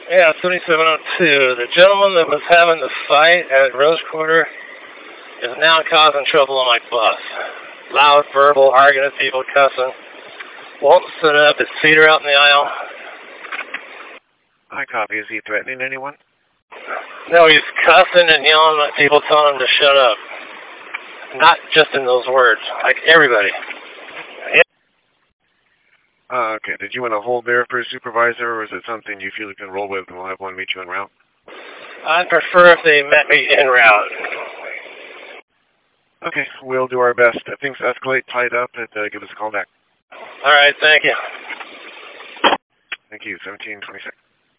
Yeah, 3702. The gentleman that was having the fight at Rose Quarter is now causing trouble on my bus. Loud, verbal, arguing with people, cussing. Won't sit up. His feet are out in the aisle. I copy. Is he threatening anyone? No, he's cussing and yelling at people, telling them to shut up. Not just in those words, like everybody. Okay. Did you want to hold there for a supervisor, or is it something you feel you can roll with and we'll have one meet you en route? I'd prefer if they met me en route. Okay, we'll do our best. If things escalate, tied up, and give us a call back. All right, thank you. Thank you. 1726.